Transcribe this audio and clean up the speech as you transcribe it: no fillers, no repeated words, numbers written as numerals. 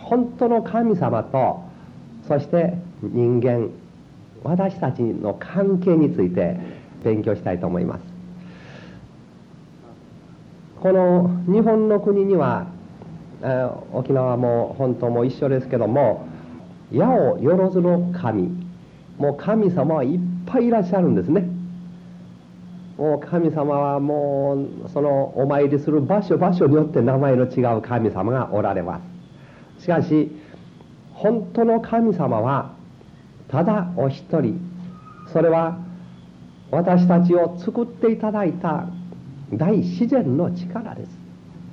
本当の神様と、そして人間、私たちの関係について勉強したいと思います。この日本の国には、沖縄も本島も一緒ですけども、八百万の神、もう神様はいっぱいいらっしゃるんですね。もう神様はもうそのお参りする場所場所によって名前の違う神様がおられます。しかし本当の神様はただお一人、それは私たちを作っていただいた大自然の力です。